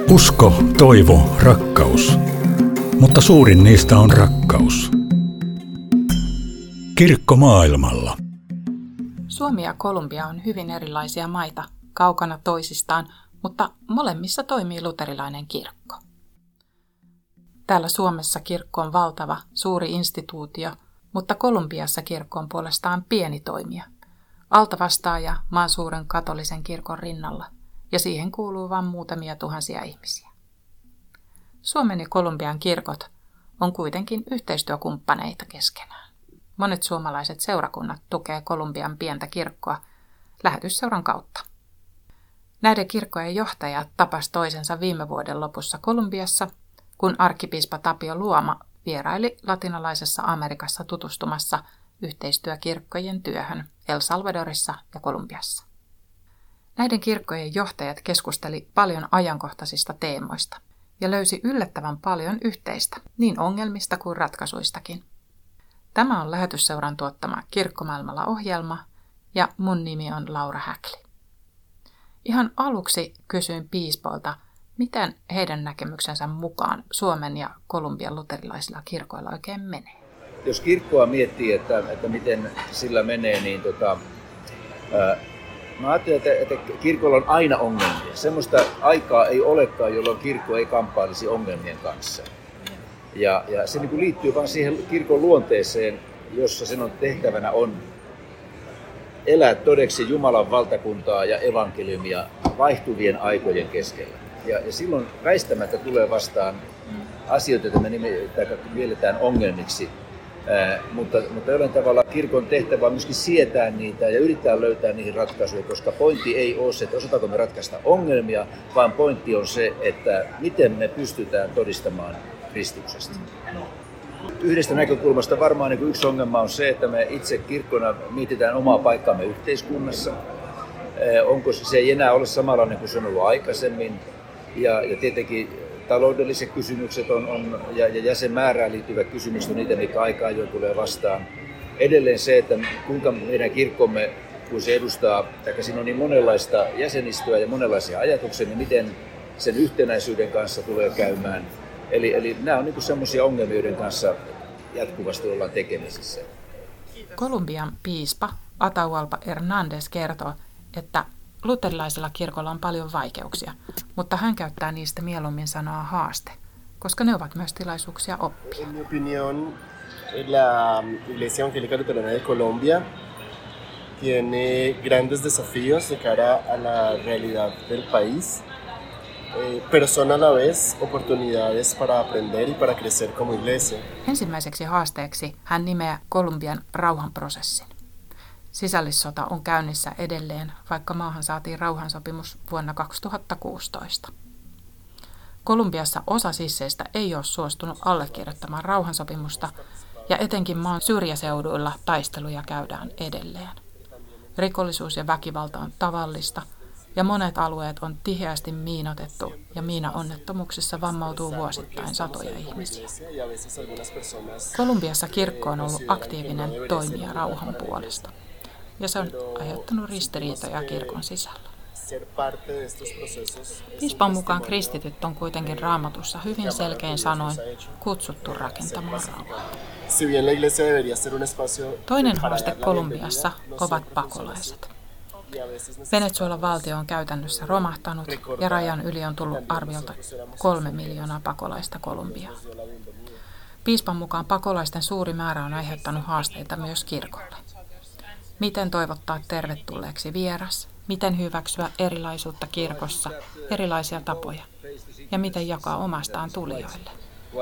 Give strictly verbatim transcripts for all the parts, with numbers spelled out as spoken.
Usko, toivo, rakkaus. Mutta suurin niistä on rakkaus. Kirkko maailmalla. Suomi ja Kolumbia on hyvin erilaisia maita, kaukana toisistaan, mutta molemmissa toimii luterilainen kirkko. Täällä Suomessa kirkko on valtava, suuri instituutio, mutta Kolumbiassa kirkko on puolestaan pieni toimija. Altavastaaja maan suuren katolisen kirkon rinnalla, ja siihen kuuluu vain muutamia tuhansia ihmisiä. Suomen ja Kolumbian kirkot on kuitenkin yhteistyökumppaneita keskenään. Monet suomalaiset seurakunnat tukee Kolumbian pientä kirkkoa lähetysseuran kautta. Näiden kirkkojen johtajat tapas toisensa viime vuoden lopussa Kolumbiassa, kun arkkipiispa Tapio Luoma vieraili latinalaisessa Amerikassa tutustumassa yhteistyökirkkojen työhön El Salvadorissa ja Kolumbiassa. Näiden kirkkojen johtajat keskusteli paljon ajankohtaisista teemoista ja löysi yllättävän paljon yhteistä, niin ongelmista kuin ratkaisuistakin. Tämä on lähetysseuran tuottama Kirkkomaailmalla ohjelma ja mun nimi on Laura Häkli. Ihan aluksi kysyin piispoilta, miten heidän näkemyksensä mukaan Suomen ja Kolumbian luterilaisilla kirkoilla oikein menee. Jos kirkkoa miettii, että, että miten sillä menee, niin tota, ää, mä ajattelen, että, että kirkolla on aina ongelmia. Semmoista aikaa ei olekaan, jolloin kirkko ei kamppailisi ongelmien kanssa. Ja, ja se niin kuin liittyy vain siihen kirkon luonteeseen, jossa sen on tehtävänä on elää todeksi Jumalan valtakuntaa ja evankeliumia vaihtuvien aikojen keskellä. Ja, ja silloin väistämättä tulee vastaan asioita, joita me mielletään ongelmiksi. Ää, mutta, mutta jollain tavalla kirkon tehtävä on myöskin sietää niitä ja yrittää löytää niihin ratkaisuja, koska pointti ei ole se, että osataanko me ratkaista ongelmia, vaan pointti on se, että miten me pystytään todistamaan Kristuksesta. Yhdestä näkökulmasta varmaan niin yksi ongelma on se, että me itse kirkkona mietitään omaa paikkaamme yhteiskunnassa. Onko se, se ei enää ole samanlainen kuin se on ollut aikaisemmin. Ja, ja tietenkin taloudelliset kysymykset on, on, ja, ja jäsenmäärään liittyvät kysymykset on niitä, mikä aika ajoin tulee vastaan. Edelleen se, että kuinka meidän kirkkomme, kun se edustaa, tai siinä on niin monenlaista jäsenistöä ja monenlaisia ajatuksia, niin miten sen yhtenäisyyden kanssa tulee käymään. Eli, eli nämä on niin sellaisia ongelmia, joiden kanssa jatkuvasti ollaan tekemisissä. Kolumbian piispa Atahualpa Hernández kertoo, että luterilaisella kirkolla on paljon vaikeuksia, mutta hän käyttää niistä mieluummin sanaa haaste, koska ne ovat myös tilaisuuksia oppia. En mi opinión, la Iglesia Evangélica Luterana de Colombia tiene grandes desafíos de cara a la realidad del país, pero son a la vez oportunidades para aprender y para crecer como iglesia. Ensimmäiseksi haasteeksi hän nimeää Kolumbian rauhanprosessin. Sisällissota on käynnissä edelleen, vaikka maahan saatiin rauhansopimus vuonna kaksituhattakuusitoista. Kolumbiassa osa sisseistä ei ole suostunut allekirjoittamaan rauhansopimusta, ja etenkin maan syrjäseuduilla taisteluja käydään edelleen. Rikollisuus ja väkivalta on tavallista, ja monet alueet on tiheästi miinotettu, ja miinaonnettomuuksissa vammautuu vuosittain satoja ihmisiä. Kolumbiassa kirkko on ollut aktiivinen toimija rauhan puolesta, ja se on aiheuttanut ristiriitoja kirkon sisällä. Piispan mukaan kristityt on kuitenkin Raamatussa hyvin selkein sanoin kutsuttu rakentamaan rauhaa. Toinen haaste Kolumbiassa ovat pakolaiset. Venezuelan valtio on käytännössä romahtanut ja rajan yli on tullut arviolta kolme miljoonaa pakolaista Kolumbiaan. Piispan mukaan pakolaisten suuri määrä on aiheuttanut haasteita myös kirkolle. Miten toivottaa tervetulleeksi vieras? Miten hyväksyä erilaisuutta kirkossa, erilaisia tapoja? Ja miten jakaa omastaan tulijoille?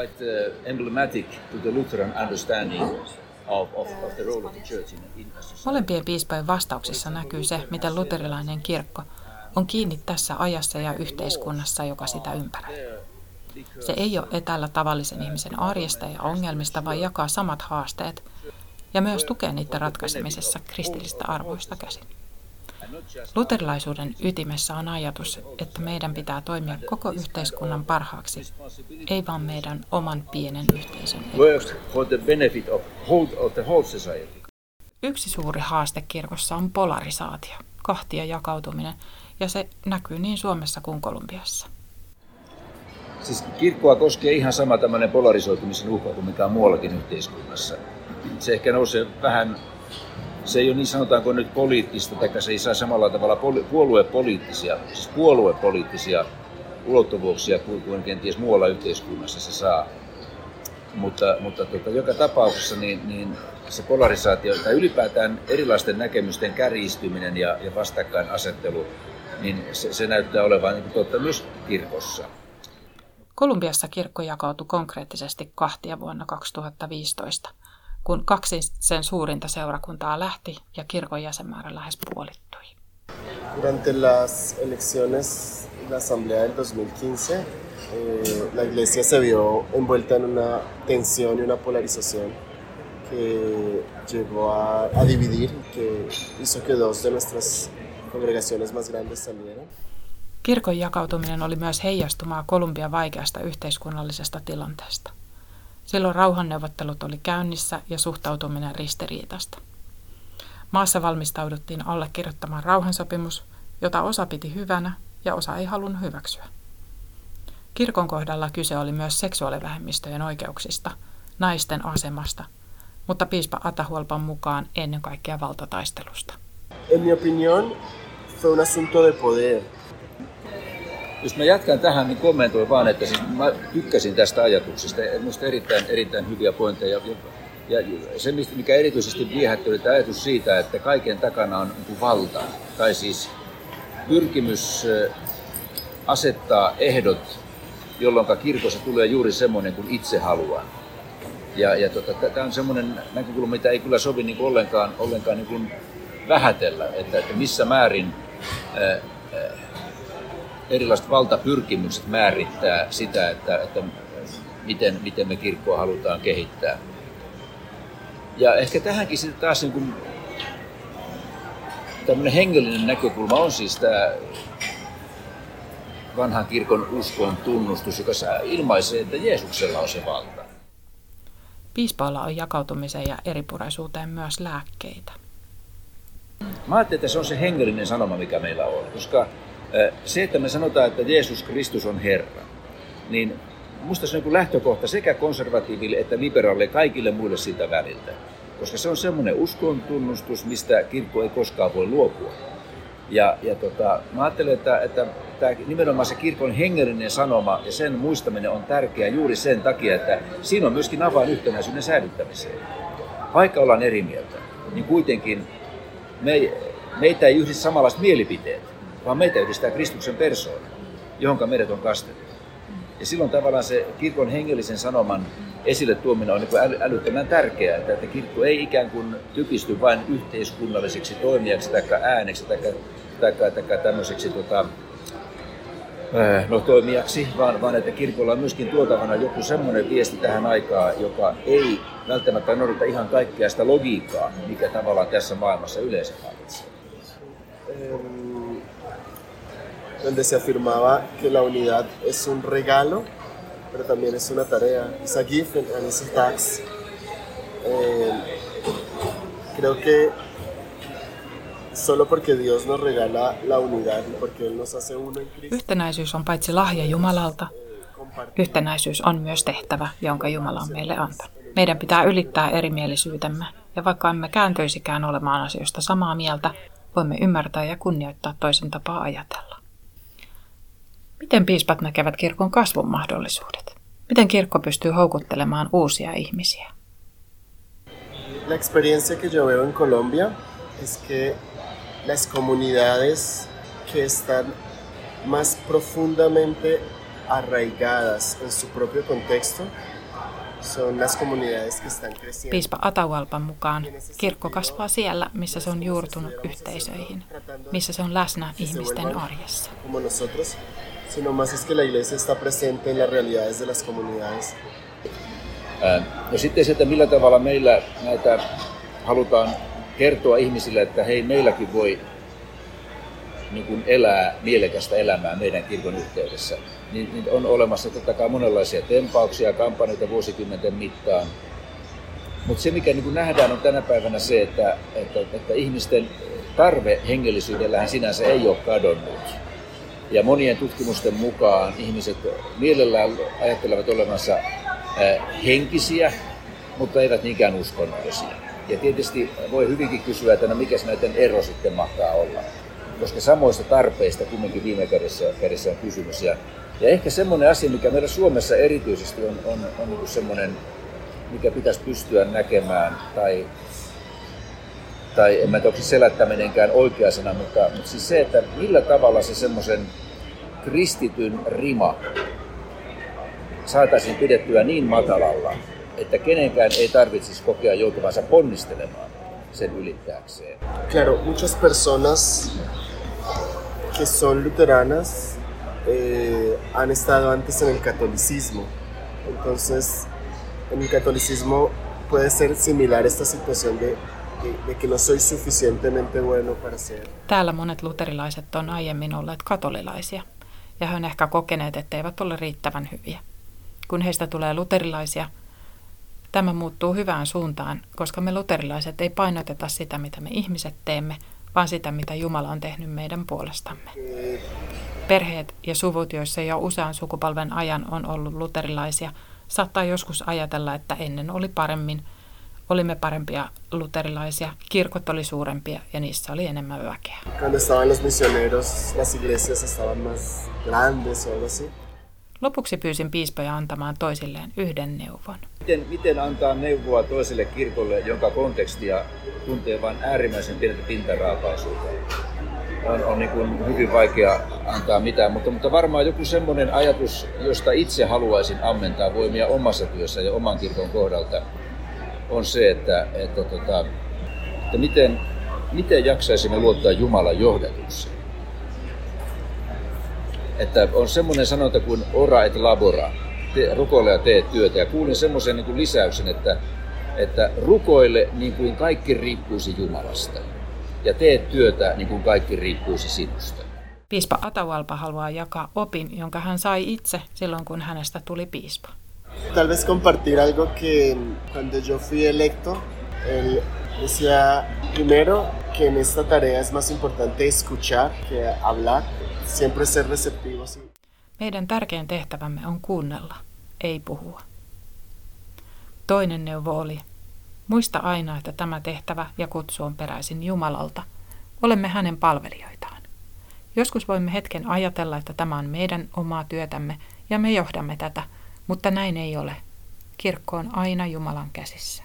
Molempien piispojen vastauksissa näkyy se, miten luterilainen kirkko on kiinni tässä ajassa ja yhteiskunnassa, joka sitä ympäröi. Se ei ole etäällä tavallisen ihmisen arjesta ja ongelmista, vaan jakaa samat haasteet ja myös tukee niiden ratkaisemisessa kristillistä arvoista käsin. Luterilaisuuden ytimessä on ajatus, että meidän pitää toimia koko yhteiskunnan parhaaksi, ei vain meidän oman pienen yhteisön eduksi. Yksi suuri haaste kirkossa on polarisaatio, kahtia jakautuminen, ja se näkyy niin Suomessa kuin Kolumbiassa. Siis kirkkoa koskee ihan sama tämmöinen polarisoitumisen uhka kuin mikä on muuallakin yhteiskunnassa. Se ehkä nousee vähän, se ei ole niin sanotaanko nyt poliittista, tai se ei saa samalla tavalla puoluepoliittisia, siis puoluepoliittisia ulottuvuuksia kuin, kuin kenties muualla yhteiskunnassa se saa. Mutta, mutta tuota, joka tapauksessa niin, niin se polarisaatio tai ylipäätään erilaisten näkemysten kärjistyminen ja, ja vastakkainasettelu, niin se, se näyttää olevan niin kuin totta myös kirkossa. Kolumbiassa kirkko jakautui konkreettisesti kahtia vuonna kaksituhattaviisitoista, kun kaksi sen suurinta seurakuntaa lähti ja kirkon jäsenmäärä lähes puolittui. Durante las elecciones de la Asamblea del dos mil quince, eh, la Iglesia se vio envuelta en una tensión y una polarización que llegó a, a dividir, que hizo que dos de nuestras congregaciones más grandes salieran. Kirkon jakautuminen oli myös heijastumaa Kolumbian vaikeasta yhteiskunnallisesta tilanteesta. Silloin rauhanneuvottelut oli käynnissä ja suhtautuminen ristiriitasta. Maassa valmistauduttiin allekirjoittamaan rauhansopimus, jota osa piti hyvänä ja osa ei halunnut hyväksyä. Kirkon kohdalla kyse oli myös seksuaalivähemmistöjen oikeuksista, naisten asemasta, mutta piispa Atahualpan mukaan ennen kaikkea valtataistelusta. En mi opinión, fue un asunto de poder. Jos mä jatkan tähän, niin kommentoin vaan, että siis mä tykkäsin tästä ajatuksesta. Minusta erittäin, erittäin hyviä pointteja. Ja se, mikä erityisesti viehätti, oli tämä ajatus siitä, että kaiken takana on valta. Tai siis pyrkimys asettaa ehdot, jolloin kirkossa tulee juuri semmoinen kuin itse haluaa. Ja, ja tota, tämä on semmoinen näkökulma, mitä ei kyllä sovi niin kuin ollenkaan, ollenkaan niin kuin vähätellä, että, että missä määrin ää, ää, erilaiset valtapyrkimykset määrittää sitä, että, että miten, miten me kirkkoa halutaan kehittää. Ja ehkä tähänkin sitten taas niin kuin tämmöinen hengellinen näkökulma on siis tämä vanhan kirkon uskon tunnustus, joka ilmaisee, että Jeesuksella on se valta. Piispailla on jakautumiseen ja eripuraisuuteen myös lääkkeitä. Mä ajattelin, että se on se hengellinen sanoma, mikä meillä on. Koska se, että me sanotaan, että Jeesus Kristus on Herra, niin musta se on lähtökohta sekä konservatiiville että liberaalille kaikille muille siltä väliltä. Koska se on semmoinen uskon tunnustus, mistä kirkko ei koskaan voi luopua. Ja, ja tota, mä ajattelen, että, että tämä, nimenomaan se kirkon hengellinen sanoma ja sen muistaminen on tärkeää juuri sen takia, että siinä on myöskin avain yhtenäisyyden säilyttämiseen. Vaikka ollaan eri mieltä, niin kuitenkin me, meitä ei yhdistä samanlaiset mielipiteet, vaan meitä yhdistää Kristuksen persoona, johonka meidät on kastettu. Ja silloin tavallaan se kirkon hengellisen sanoman esille tuominen on niin älyttömän tärkeää, että, että kirkko ei ikään kuin typisty vain yhteiskunnalliseksi toimijaksi tai ääneksi tai, tai, tai tämmöiseksi tota, no, toimijaksi, vaan, vaan että kirkolla on myöskin tuotavana joku semmoinen viesti tähän aikaan, joka ei välttämättä noudata ihan kaikkea sitä logiikkaa, mikä tavallaan tässä maailmassa yleensä hallitsee. Donde se afirmaba que la unidad es un regalo, pero también es una tarea. Esa GIF en ese tax, eh, creo que solo porque Dios nos regala la unidad y porque Él nos hace uno en Cristo. Yhtenäisyys on paitsi lahja Jumalalta, yhtenäisyys on myös tehtävä, jonka Jumala on meille antanut. Meidän pitää ylittää erimielisyytemme, ja vaikka emme kääntyisikään olemaan asioista samaa mieltä, voimme ymmärtää ja kunnioittaa toisen tapaa ajatella. Miten piispat näkevät kirkon kasvun mahdollisuudet? Miten kirkko pystyy houkuttelemaan uusia ihmisiä? La experiencia que yo veo en Colombia es que las comunidades que están más profundamente arraigadas en su propio contexto son las comunidades que están creciendo. Piispa Atahualpan mukaan kirkko kasvaa siellä, missä se on juurtunut yhteisöihin, missä se on läsnä ihmisten arjessa. Como nosotros, sino más es que la iglesia está presente en las realidades de las comunidades. No sitten se, että millä tavalla meillä näitä halutaan kertoa ihmisille, että hei, meilläkin voi niin kuin elää mielekästä elämää meidän kirkon yhteydessä. Niin, niin on olemassa totta kai monenlaisia tempauksia, kampanjoita vuosikymmenten mittaan. Mutta se, mikä niin kuin nähdään, on tänä päivänä se, että, että, että ihmisten tarve hengellisyydellähän sinänsä ei ole kadonnut. Ja monien tutkimusten mukaan ihmiset mielellään ajattelevat olevansa henkisiä, mutta eivät niinkään uskonnollisia. Ja tietysti voi hyvinkin kysyä, että no mikä näiden ero sitten mahtaa olla. Koska samoista tarpeista kumminkin viime kädessä, kädessä on kysymys. Ja, ja ehkä semmoinen asia, mikä meillä Suomessa erityisesti on, on, on niin kuin semmoinen, mikä pitäisi pystyä näkemään, tai, tai en mä tiedä, onko se selättäminenkään oikea sana, mutta, mutta siis se, että millä tavalla se semmoisen kristityn rima saataisiin pidettyä niin matalalla, että kenenkään ei tarvitsisi kokea joutuvansa ponnistelemaan sen ylittääkseen. Claro, muchas personas que son luteranas eh, han estado antes en el catolicismo. Entonces, en el catolicismo puede ser similar esta situación de, de, de que no soy suficientemente bueno para ser. Täällä monet luterilaiset on aiemmin olleet katolilaisia, ja he on ehkä kokeneet, etteivät ole riittävän hyviä. Kun heistä tulee luterilaisia, tämä muuttuu hyvään suuntaan, koska me luterilaiset ei painoteta sitä, mitä me ihmiset teemme, vaan sitä, mitä Jumala on tehnyt meidän puolestamme. Perheet ja suvut, joissa jo usean sukupolven ajan on ollut luterilaisia, saattaa joskus ajatella, että ennen oli paremmin, olimme parempia luterilaisia, kirkot oli suurempia ja niissä oli enemmän väkeä. Cuando estaban los misioneros, las iglesias estaban más grandes o algo así. Lopuksi pyysin piispoja antamaan toisilleen yhden neuvon. Miten, miten antaa neuvoa toiselle kirkolle, jonka kontekstia tuntee vain äärimmäisen pieneltä pintaraapaisuutta? On, on niin kuin hyvin vaikea antaa mitään, mutta, mutta varmaan joku semmoinen ajatus, josta itse haluaisin ammentaa voimia omassa työssä ja oman kirkon kohdalta, on se, että, että, että, että miten, miten jaksaisimme luottaa Jumalan johdatukseen. Että on semmoinen sanonta kuin ora et labora, te, rukoile ja tee työtä. Ja kuulin semmoisen niin kuin lisäyksen, että, että rukoile niin kuin kaikki riippuisi Jumalasta. Ja tee työtä niin kuin kaikki riippuisi sinusta. Piispa Atahualpa haluaa jakaa opin, jonka hän sai itse silloin, kun hänestä tuli piispa. Tal vez compartir algo que cuando yo fui electo, él decía primero que en esta tarea es más importante escuchar que hablar. Siempre ser receptivos. Meidän tärkein tehtävämme on kuunnella, ei puhua. Toinen neuvo oli, muista aina, että tämä tehtävä ja kutsu on peräisin Jumalalta. Olemme hänen palvelijoitaan. Joskus voimme hetken ajatella, että tämä on meidän omaa työtämme ja me johdamme tätä, mutta näin ei ole. Kirkko on aina Jumalan käsissä.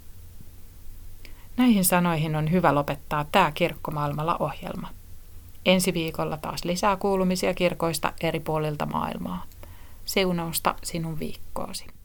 Näihin sanoihin on hyvä lopettaa tämä Kirkkomaailmalla -ohjelma. Ensi viikolla taas lisää kuulumisia kirkoista eri puolilta maailmaa. Siunausta sinun viikkoosi.